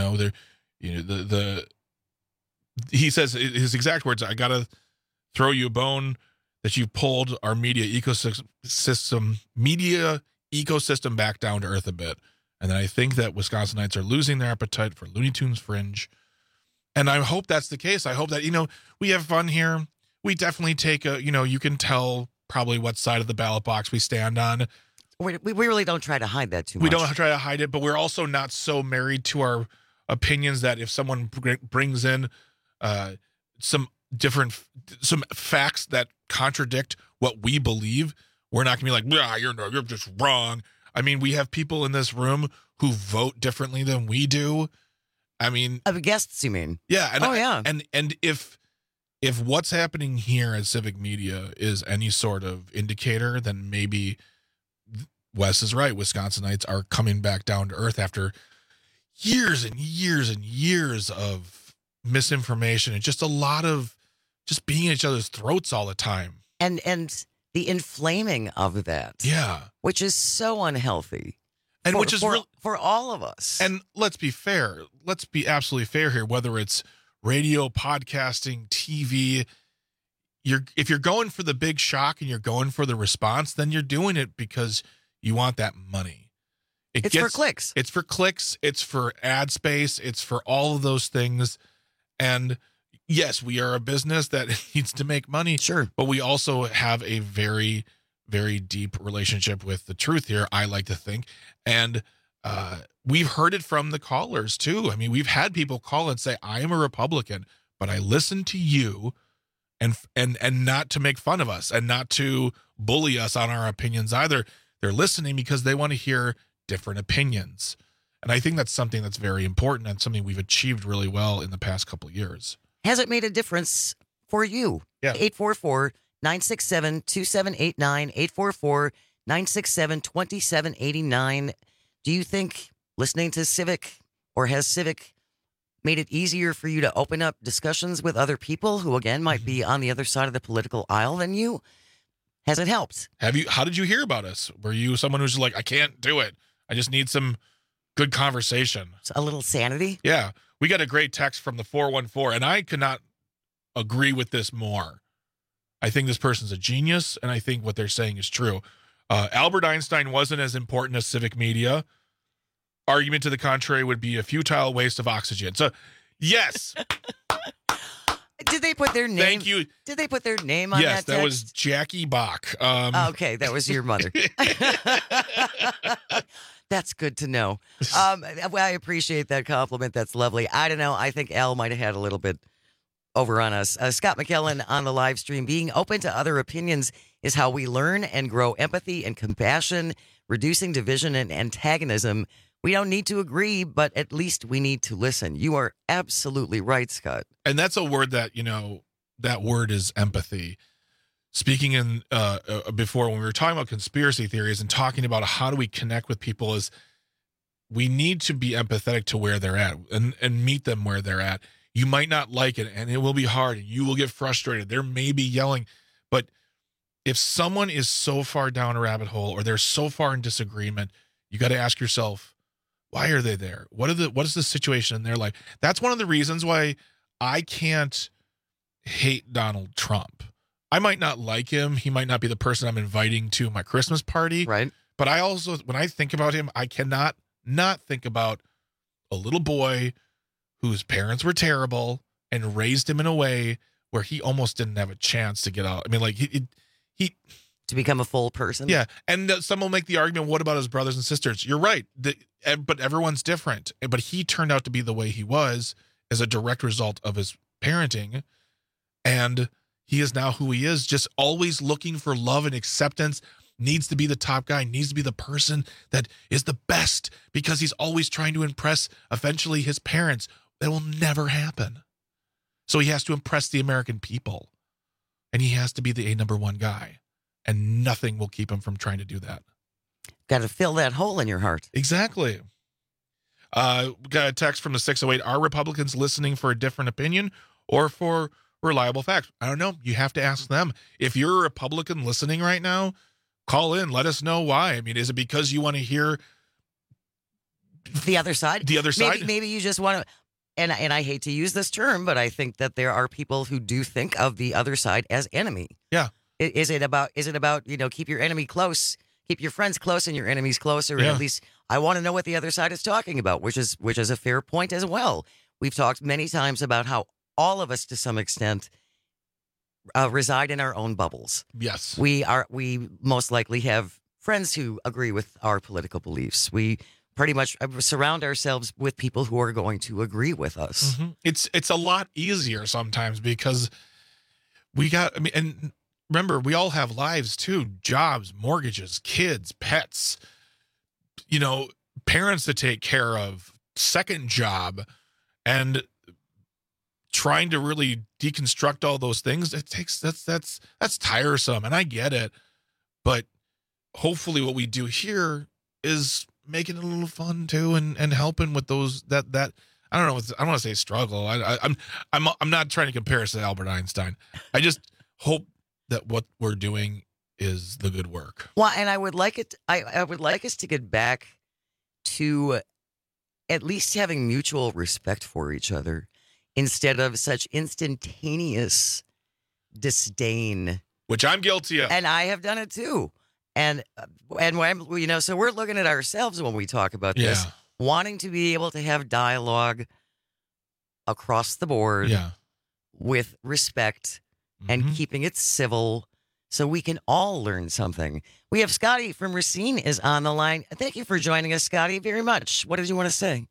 says, his exact words, I got to throw you a bone that you've pulled our media ecosystem back down to earth a bit. And then I think that Wisconsinites are losing their appetite for Looney Tunes Fringe. And I hope that's the case. I hope that, we have fun here. We definitely take you can tell probably what side of the ballot box we stand on. We really don't try to hide that too much. We don't try to hide it, but we're also not so married to our opinions that if someone brings in some facts that contradict what we believe, we're not going to be like, you're just wrong. I mean, we have people in this room who vote differently than we do. I mean, guests, you mean? Yeah. And if what's happening here at Civic Media is any sort of indicator, then maybe Wes is right. Wisconsinites are coming back down to earth after years and years and years of misinformation and just a lot of just being in each other's throats all the time. And the inflaming of that. Yeah. Which is so unhealthy. And which is for all of us. And let's be fair. Let's be absolutely fair here. Whether it's radio, podcasting, TV, if you're going for the big shock and you're going for the response, then you're doing it because you want that money. It's for clicks. It's for clicks. It's for ad space. It's for all of those things. And yes, we are a business that needs to make money. Sure. But we also have a very, very deep relationship with the truth here, I like to think. And we've heard it from the callers too. I mean, we've had people call and say, I am a Republican, but I listen to you and not to make fun of us and not to bully us on our opinions either. They're listening because they want to hear different opinions. And I think that's something that's very important and something we've achieved really well in the past couple of years. Has it made a difference for you? Yeah. 844-967-2789, 844-967-2789. Do you think listening to Civic, or has Civic made it easier for you to open up discussions with other people who, again, might be on the other side of the political aisle than you? Has it helped? How did you hear about us? Were you someone who's like, I can't do it, I just need some good conversation? A little sanity? Yeah. We got a great text from the 414, and I could not agree with this more. I think this person's a genius, and I think what they're saying is true. Albert Einstein wasn't as important as Civic Media. Argument to the contrary would be a futile waste of oxygen. So, yes. Did they put their name? Thank you. Did they put their name on yes, that text? that was Jackie Bach. Okay, that was your mother. That's good to know. Well, I appreciate that compliment. That's lovely. I don't know. I think Al might have had a little bit over on us. Scott McKellen on the live stream. Being open to other opinions is how we learn and grow empathy and compassion, reducing division and antagonism. We don't need to agree, but at least we need to listen. You are absolutely right, Scott. And that's a word that, that word is empathy. Speaking in before, when we were talking about conspiracy theories and talking about how do we connect with people, is we need to be empathetic to where they're at and meet them where they're at. You might not like it, and it will be hard, and you will get frustrated. There may be yelling, but if someone is so far down a rabbit hole or they're so far in disagreement, you got to ask yourself, why are they there? What is the situation in their life? That's one of the reasons why I can't hate Donald Trump. I might not like him. He might not be the person I'm inviting to my Christmas party. Right. But I also, when I think about him, I cannot not think about a little boy whose parents were terrible and raised him in a way where he almost didn't have a chance to get out. I mean, like he to become a full person. Yeah. And some will make the argument, what about his brothers and sisters? You're right. But everyone's different. But he turned out to be the way he was as a direct result of his parenting. And he is now who he is, just always looking for love and acceptance, needs to be the top guy, needs to be the person that is the best because he's always trying to impress eventually his parents. That will never happen. So he has to impress the American people. And he has to be the number one guy. And nothing will keep him from trying to do that. Got to fill that hole in your heart. Exactly. Got a text from the 608. Are Republicans listening for a different opinion or for reliable facts? I don't know. You have to ask them. If you're a Republican listening right now, call in. Let us know why. I mean, is it because you want to hear the other side? The other side? Maybe you just want to. And I hate to use this term, but I think that there are people who do think of the other side as enemy. Yeah. Is it about, keep your enemy close, keep your friends close and your enemies closer? Yeah. At least I want to know what the other side is talking about, which is a fair point as well. We've talked many times about how all of us, to some extent, reside in our own bubbles. Yes. We most likely have friends who agree with our political beliefs. We pretty much surround ourselves with people who are going to agree with us. Mm-hmm. It's a lot easier sometimes because and remember, we all have lives too, jobs, mortgages, kids, pets, parents to take care of, second job, and trying to really deconstruct all those things. That's tiresome, and I get it. But hopefully what we do here is making it a little fun too, and helping with those that I don't know. I don't want to say struggle. I'm not trying to compare us to Albert Einstein. I just hope that what we're doing is the good work. Well, and I would like it. I would like us to get back to at least having mutual respect for each other instead of such instantaneous disdain, which I'm guilty of, and I have done it too. And when so we're looking at ourselves when we talk about this, wanting to be able to have dialogue across the board, with respect. And keeping it civil so we can all learn something. We have Scotty from Racine is on the line. Thank you for joining us, Scotty, very much. What did you want to say?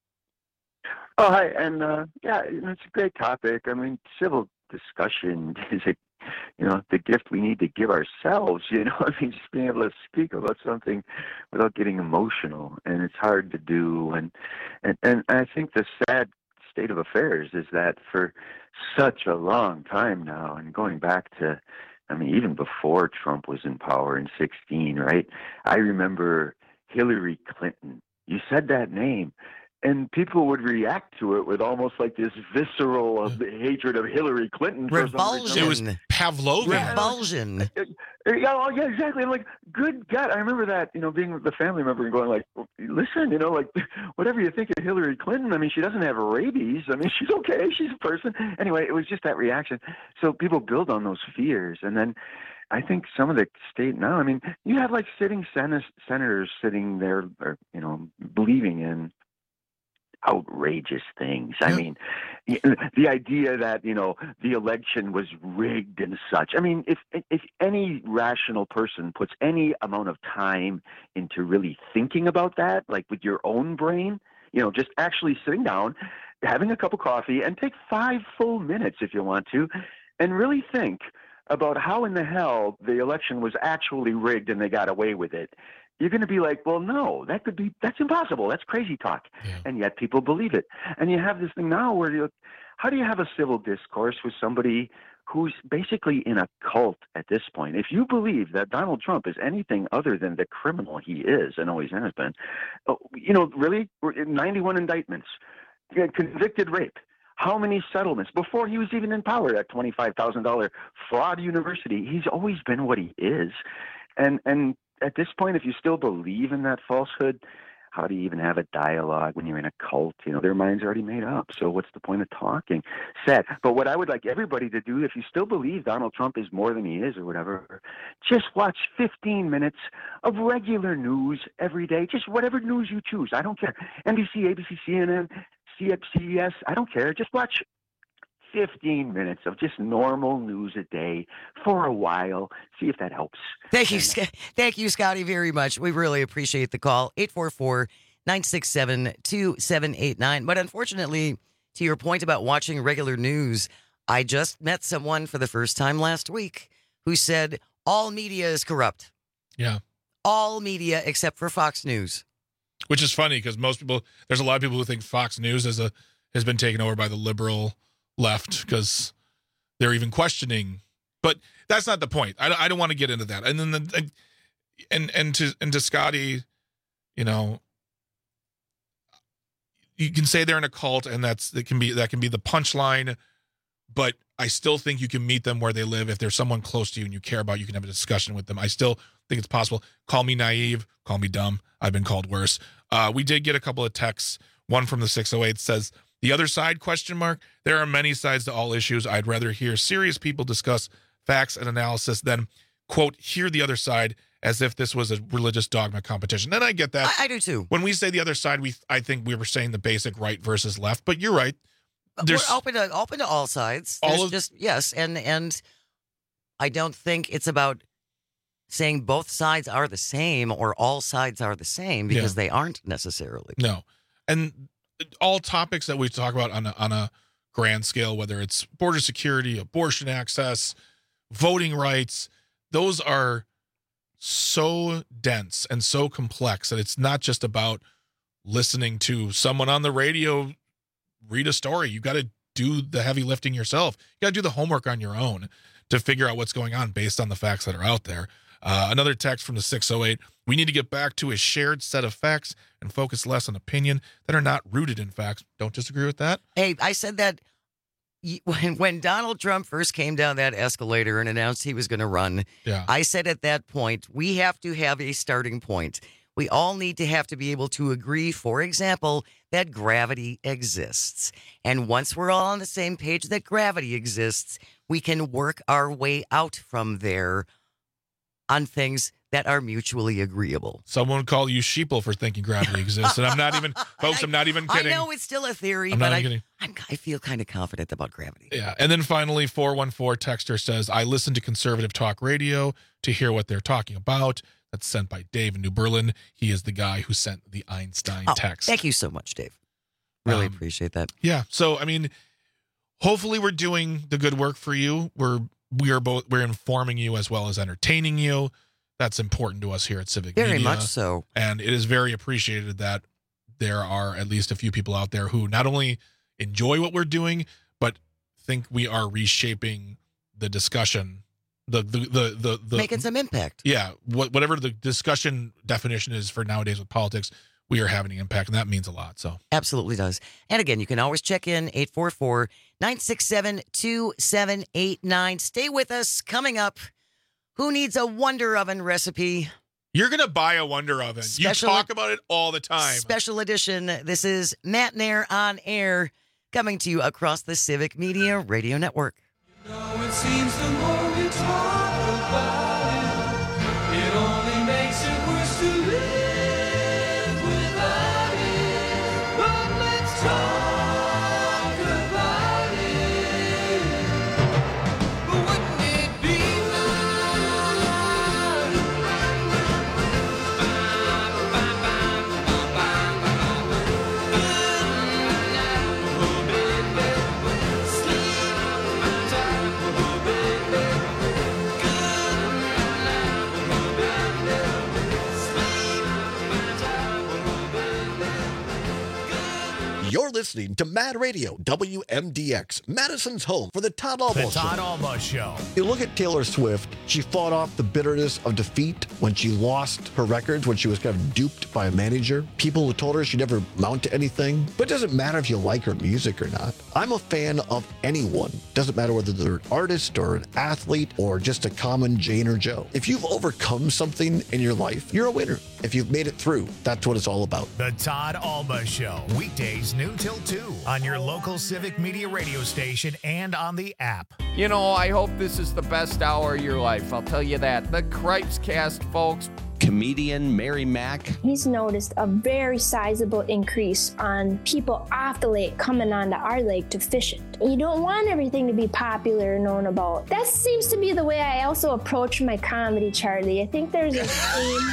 Oh, hi. And it's a great topic. I mean, civil discussion is the gift we need to give ourselves, I mean, just being able to speak about something without getting emotional. And it's hard to do. And I think the sad state of affairs is that for such a long time now, and going back to, even before Trump was in power in 2016, right? I remember Hillary Clinton. You said that name, and people would react to it with almost like this visceral hatred of Hillary Clinton. Revulsion. It was Pavlovian. Revulsion. Yeah, exactly. I'm like, good God. I remember that, being the family member and going like, listen, whatever you think of Hillary Clinton, she doesn't have rabies. She's okay. She's a person. Anyway, it was just that reaction. So people build on those fears. And then I think some of the state now, you have like sitting senators sitting there, or, believing in outrageous things. The idea that, the election was rigged and such. If any rational person puts any amount of time into really thinking about that, like with your own brain, just actually sitting down, having a cup of coffee, and take 5 full minutes if you want to, and really think about how in the hell the election was actually rigged and they got away with it, you're going to be like, well, no, that's impossible. That's crazy talk. Yeah. And yet people believe it. And you have this thing now where how do you have a civil discourse with somebody who's basically in a cult at this point? If you believe that Donald Trump is anything other than the criminal he is and always has been, really, 91 indictments, convicted rape. How many settlements before he was even in power? That $25,000 fraud university. He's always been what he is, and at this point, if you still believe in that falsehood, how do you even have a dialogue when you're in a cult? You know, their mind's already made up. So what's the point of talking? Sad. But what I would like everybody to do, if you still believe Donald Trump is more than he is or whatever, just watch 15 minutes of regular news every day. Just whatever news you choose. I don't care. NBC, ABC, CNN, CBS. I don't care. Just watch 15 minutes of just normal news a day for a while. See if that helps. Thank you, Scotty, very much. We really appreciate the call. 844-967-2789. But unfortunately, to your point about watching regular news, I just met someone for the first time last week who said all media is corrupt. Yeah. All media except for Fox News. Which is funny because there's a lot of people who think Fox News has been taken over by the liberal left because they're even questioning, but that's not the point. I don't want to get into that. And then to Scotty, you know, you can say they're in a cult, and that can be the punchline. But I still think you can meet them where they live. If there's someone close to you and you care about, you can have a discussion with them. I still think it's possible. Call me naive, call me dumb. I've been called worse. We did get a couple of texts. One from the 608 says, "The other side, ? There are many sides to all issues. I'd rather hear serious people discuss facts and analysis than, quote, hear the other side as if this was a religious dogma competition." And I get that. I do too. When we say the other side, I think we were saying the basic right versus left, but you're right. We're open to all sides. Yes, and I don't think it's about saying both sides are the same or all sides are the same, because they aren't necessarily. No. And all topics that we talk about on a grand scale, whether it's border security, abortion access, voting rights, those are so dense and so complex that it's not just about listening to someone on the radio read a story. You got to do the heavy lifting yourself. You got to do the homework on your own to figure out what's going on based on the facts that are out there. Another text from the 608, "We need to get back to a shared set of facts and focus less on opinion that are not rooted in facts." Don't disagree with that? Hey, I said that when Donald Trump first came down that escalator and announced he was going to run. Yeah. I said at that point, we have to have a starting point. We all need to have to be able to agree, for example, that gravity exists. And once we're all on the same page that gravity exists, we can work our way out from there on things that are mutually agreeable. Someone call you sheeple for thinking gravity exists. And I'm not even, folks, I'm not even kidding. I know it's still a theory, I'm but not kidding. I feel kind of confident about gravity. Yeah. And then finally, 414 texter says, "I listen to conservative talk radio to hear what they're talking about." That's sent by Dave in New Berlin. He is the guy who sent the Einstein text. Thank you so much, Dave. Really appreciate that. Yeah. So, I mean, hopefully we're doing the good work for you. We're informing you as well as entertaining you. That's important to us here at Civic Media. Very much so. And it is very appreciated that there are at least a few people out there who not only enjoy what we're doing, but think we are reshaping the discussion, the making some impact. Yeah, whatever the discussion definition is for nowadays with politics, we are having an impact, and that means a lot. So absolutely does. And again, you can always check in 844-967-2789. Stay with us. Coming up, who needs a Wonder Oven recipe? You're going to buy a Wonder Oven. You talk about it all the time. Special edition. This is Matt Nair on Air, coming to you across the Civic Media Radio Network. It seems the more we talk about it, it only makes it worse to live without it. But let's talk about it. But wouldn't it be listening to Mad Radio, WMDX, Madison's home for the Todd Alba Show. The Todd Alba Show. You look at Taylor Swift, she fought off the bitterness of defeat when she lost her records, when she was kind of duped by a manager. People who told her she'd never amount to anything. But it doesn't matter if you like her music or not. I'm a fan of anyone. Doesn't matter whether they're an artist or an athlete or just a common Jane or Joe. If you've overcome something in your life, you're a winner. If you've made it through, that's what it's all about. The Todd Alba Show. Weekdays noon till 2 on your local Civic Media radio station and on the app. You know, I hope this is the best hour of your life. I'll tell you that. The Cripes Cast, folks. Comedian Mary Mack. He's noticed a very sizable increase on people off the lake coming onto our lake to fish it. You don't want everything to be popular and known about. That seems to be the way I also approach my comedy, Charlie. I think there's a theme.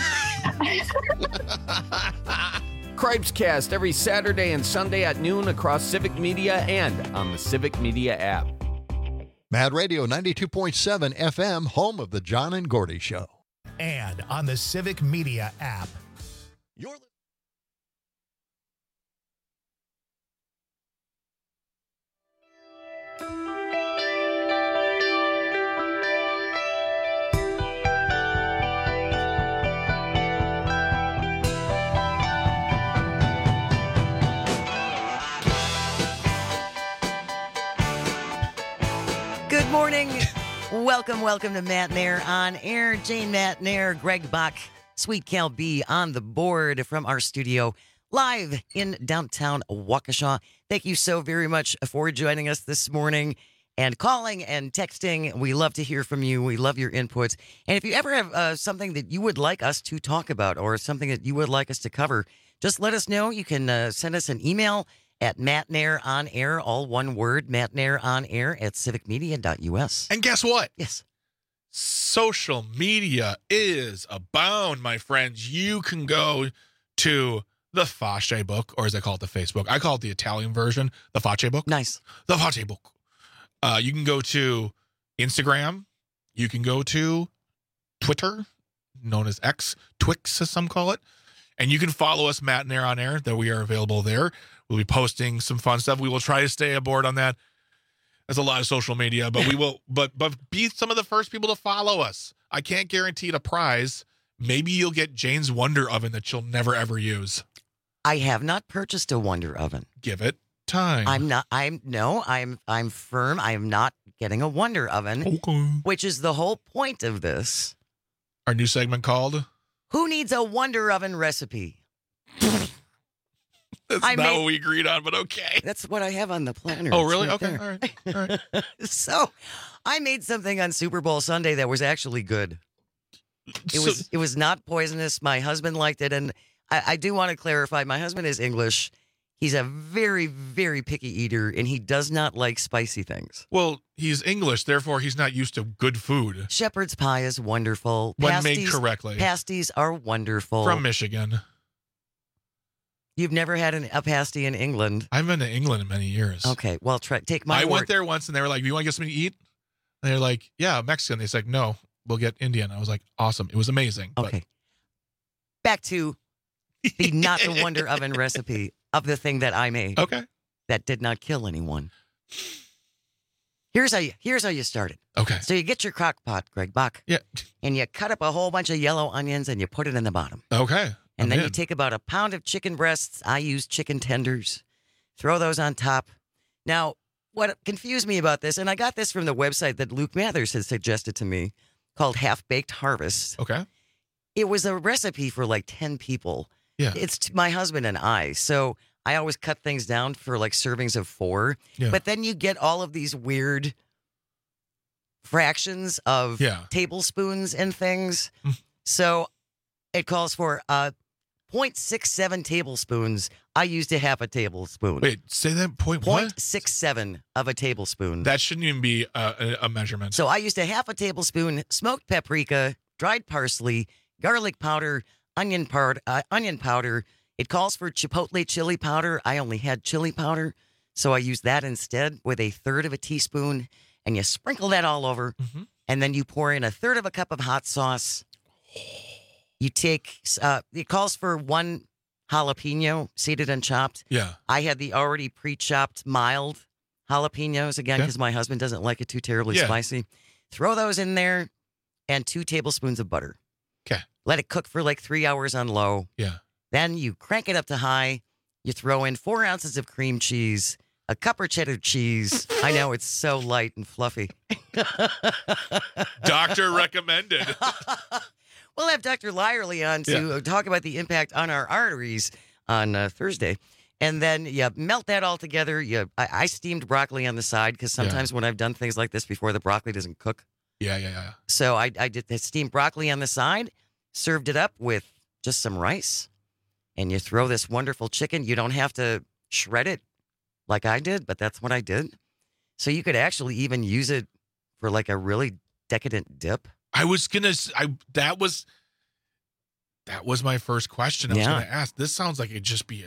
Cripes Cast every Saturday and Sunday at noon across Civic Media and on the Civic Media app. Mad Radio 92.7 FM, home of the John and Gordy Show. And on the Civic Media app. Good morning. Welcome to Matt Nair on air. Jane Matt Nair, Greg Bach, Sweet Cal B on the board from our studio live in downtown Waukesha. Thank you so very much for joining us this morning and calling and texting. We love to hear from you. We love your inputs. And if you ever have something that you would like us to talk about or something that you would like us to cover, just let us know. You can send us an email at Matt Nair on air, all one word, Matt Nair on air at civicmedia.us. And guess what? Yes. Social media is abound, my friends. You can go to the Face book, or as I call it, the Facebook. I call it the Italian version, the Face book. Nice. The Face book. You can go to Instagram. You can go to Twitter, known as X, Twix, as some call it. And you can follow us, Matt Nair on air, that we are available there. We'll be posting some fun stuff. We will try to stay aboard on that. There's a lot of social media, but we will, but be some of the first people to follow us. I can't guarantee a prize. Maybe you'll get Jane's Wonder Oven that you'll never ever use. I have not purchased a Wonder Oven. Give it time. I'm firm. I am not getting a Wonder Oven, okay. Which is the whole point of this. Our new segment called Who Needs a Wonder Oven Recipe? That's not what we agreed on, but okay. That's what I have on the planner. Oh, really? Right okay. There. All right. So I made something on Super Bowl Sunday that was actually good. It was not poisonous. My husband liked it. And I do want to clarify, my husband is English. He's a very, very picky eater, and he does not like spicy things. Well, he's English, therefore he's not used to good food. Shepherd's pie is wonderful. When made correctly. Pasties are wonderful. From Michigan. You've never had a pasty in England? I've been to England in many years. Okay, well, take my word. I went there once, and they were like, "Do you want to get something to eat?" And they're like, "Yeah, Mexican." They said, "No, we'll get Indian." I was like, "Awesome!" It was amazing. Okay. Back to the not the Wonder Oven recipe of the thing that I made. Okay. That did not kill anyone. Here's how you start it. Okay. So you get your crock pot, Greg Bach. Yeah. And you cut up a whole bunch of yellow onions and you put it in the bottom. Okay. And then you take about a pound of chicken breasts. I use chicken tenders. Throw those on top. Now, what confused me about this, and I got this from the website that Luke Mathers has suggested to me, called Half Baked Harvest. Okay. It was a recipe for like 10 people. Yeah. It's my husband and I. So I always cut things down for like servings of 4. Yeah. But then you get all of these weird fractions of tablespoons and things. So it calls for 0.67 tablespoons. I used a half a tablespoon. Wait, say that point what? 0.67 of a tablespoon. That shouldn't even be a measurement. So I used a half a tablespoon smoked paprika, dried parsley, garlic powder, onion powder. It calls for chipotle chili powder. I only had chili powder, so I used that instead with 1/3 of a teaspoon, and you sprinkle that all over, and then you pour in 1/3 of a cup of hot sauce. You take, it calls for 1 jalapeno, seeded and chopped. Yeah. I had the already pre-chopped mild jalapenos, again, Okay. because my husband doesn't like it too terribly spicy. Throw those in there and 2 tablespoons of butter. Okay. Let it cook for like 3 hours on low. Yeah. Then you crank it up to high. You throw in 4 ounces of cream cheese, a cup of cheddar cheese. I know, it's so light and fluffy. Doctor recommended. We'll have Dr. Lyerly on to talk about the impact on our arteries on Thursday. And then you melt that all together. I steamed broccoli on the side because sometimes when I've done things like this before, the broccoli doesn't cook. Yeah. So I did the steamed broccoli on the side, served it up with just some rice, and you throw this wonderful chicken. You don't have to shred it like I did, but that's what I did. So you could actually even use it for like a really decadent dip. I was gonna. That was my first question. I was gonna ask. This sounds like it'd just be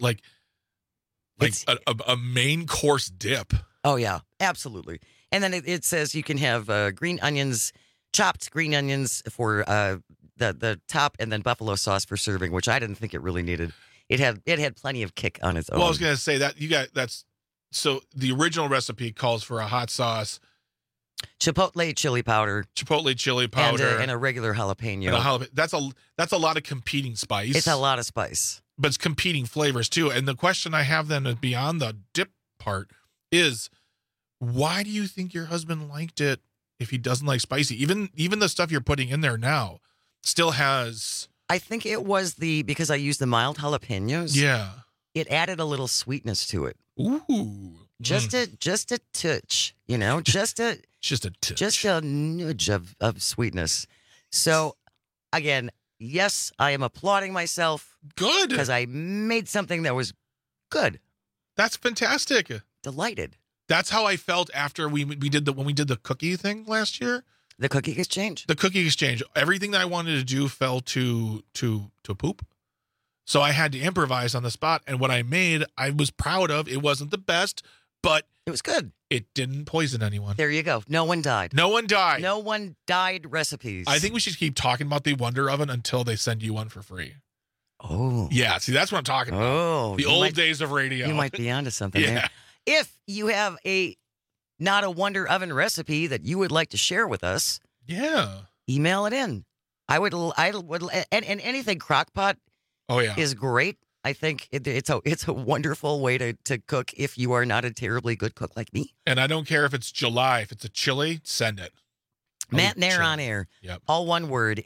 a main course dip. Oh yeah, absolutely. And then it says you can have green onions, chopped green onions for the top, and then buffalo sauce for serving, which I didn't think it really needed. It had plenty of kick on its own. Well, I was gonna say that so the original recipe calls for a hot sauce, chipotle chili powder, and a regular jalapeno. That's a lot of competing spice. It's a lot of spice, but it's competing flavors too. And the question I have then beyond the dip part is, why do you think your husband liked it if he doesn't like spicy? Even the stuff you're putting in there now still has. I think it was because I used the mild jalapenos. Yeah, it added a little sweetness to it. Ooh, just a touch, just a touch, just a nudge of sweetness. So, again, yes, I am applauding myself. Good, because I made something that was good. That's fantastic. Delighted. That's how I felt after when we did the cookie thing last year. The cookie exchange. Everything that I wanted to do fell to poop. So I had to improvise on the spot, and what I made, I was proud of. It wasn't the best, but it was good. It didn't poison anyone. There you go. No one died. No one died recipes. I think we should keep talking about the Wonder Oven until they send you one for free. Oh. Yeah, see, that's what I'm talking about. Oh. The old days of radio. You might be onto something there. If you have not a Wonder Oven recipe that you would like to share with us, email it in. I would, and anything crockpot is great. I think it's a wonderful way to cook if you are not a terribly good cook like me. And I don't care if it's July. If it's a chili, send it. Matt Nair on air. Yep. All one word.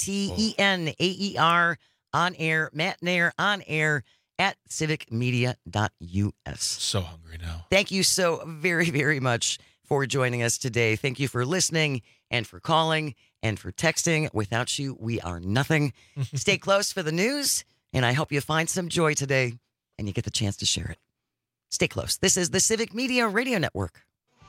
MATENAER on air. Matt Nair on air at civicmedia.us. So hungry now. Thank you so very, very much for joining us today. Thank you for listening and for calling and for texting. Without you, we are nothing. Stay close for the news, and I hope you find some joy today and you get the chance to share it. Stay close. This is the Civic Media Radio Network.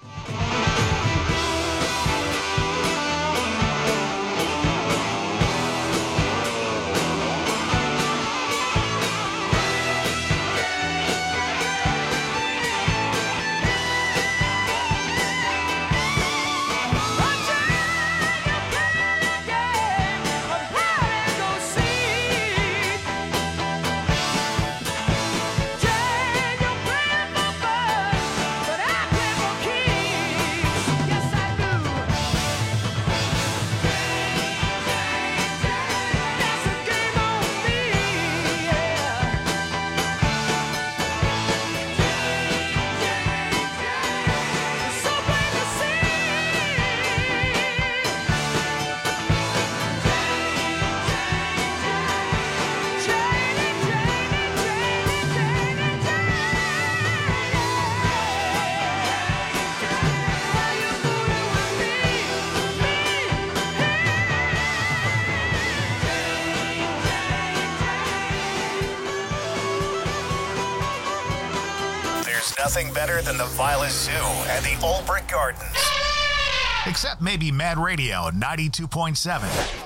Nothing better than the Violet Zoo and the Old Brick Gardens. Except maybe Mad Radio 92.7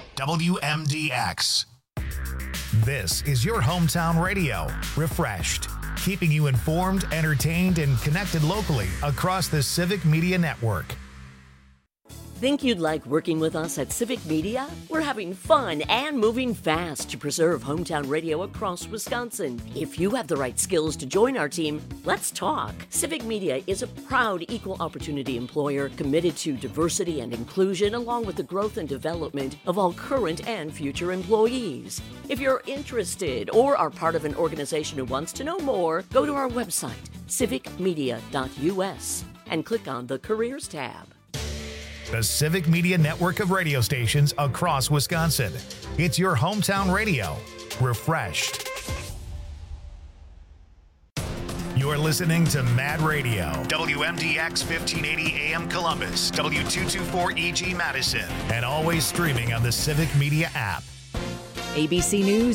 WMDX. This is your hometown radio, refreshed, keeping you informed, entertained, and connected locally across the Civic Media Network. Think you'd like working with us at Civic Media? We're having fun and moving fast to preserve hometown radio across Wisconsin. If you have the right skills to join our team, let's talk. Civic Media is a proud equal opportunity employer committed to diversity and inclusion, along with the growth and development of all current and future employees. If you're interested or are part of an organization who wants to know more, go to our website, civicmedia.us, and click on the Careers tab. The Civic Media network of radio stations across Wisconsin. It's your hometown radio, refreshed. You're listening to Mad Radio, WMDX 1580 AM Columbus, W224 EG Madison, and always streaming on the Civic Media app. ABC News